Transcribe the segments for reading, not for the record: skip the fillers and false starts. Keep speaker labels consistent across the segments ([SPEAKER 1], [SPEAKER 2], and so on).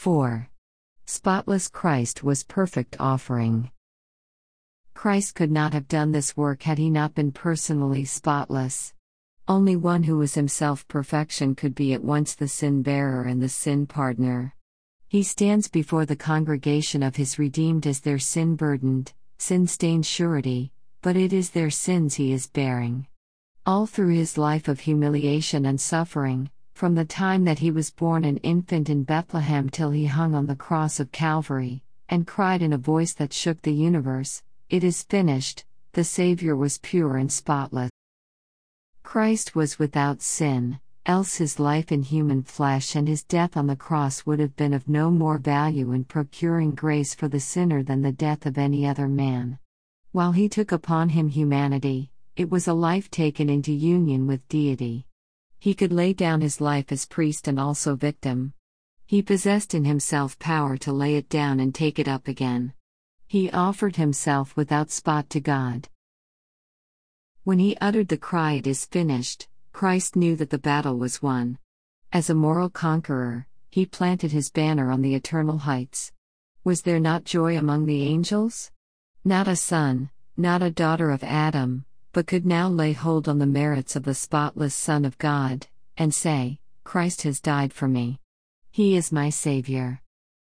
[SPEAKER 1] 4. Spotless Christ was perfect offering. Christ could not have done this work had he not been personally spotless. Only one who was himself perfection could be at once the sin-bearer and the sin-pardoner. He stands before the congregation of his redeemed as their sin-burdened, sin-stained surety, but it is their sins he is bearing. All through his life of humiliation and suffering, from the time that he was born an infant in Bethlehem till he hung on the cross of Calvary, and cried in a voice that shook the universe, "It is finished," the Savior was pure and spotless. Christ was without sin, else his life in human flesh and his death on the cross would have been of no more value in procuring grace for the sinner than the death of any other man. While he took upon him humanity, it was a life taken into union with deity. He could lay down his life as priest and also victim. He possessed in himself power to lay it down and take it up again. He offered himself without spot to God. When he uttered the cry, "It is finished," Christ knew that the battle was won. As a moral conqueror, he planted his banner on the eternal heights. Was there not joy among the angels? Not a son, not a daughter of Adam, but could now lay hold on the merits of the spotless Son of God, and say, "Christ has died for me. He is my Savior."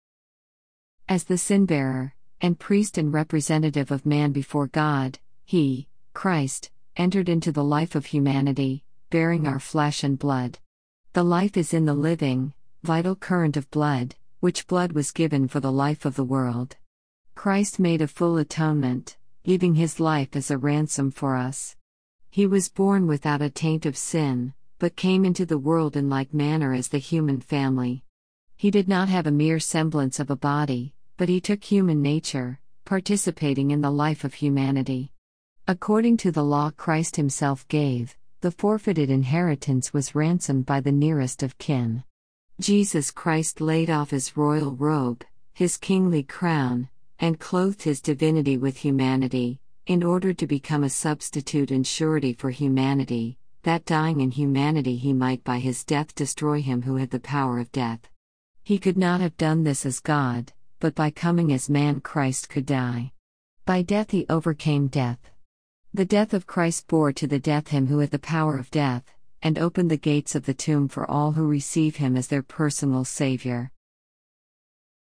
[SPEAKER 1] As the sin-bearer, and priest and representative of man before God, he, Christ, entered into the life of humanity, bearing our flesh and blood. The life is in the living, vital current of blood, which blood was given for the life of the world. Christ made a full atonement, giving his life as a ransom for us. He was born without a taint of sin, but came into the world in like manner as the human family. He did not have a mere semblance of a body, but he took human nature, participating in the life of humanity. According to the law Christ himself gave, the forfeited inheritance was ransomed by the nearest of kin. Jesus Christ laid off his royal robe, his kingly crown, and clothed his divinity with humanity, in order to become a substitute and surety for humanity, that dying in humanity he might by his death destroy him who had the power of death. He could not have done this as God, but by coming as man Christ could die. By death he overcame death. The death of Christ bore to the death him who had the power of death, and opened the gates of the tomb for all who receive him as their personal Savior.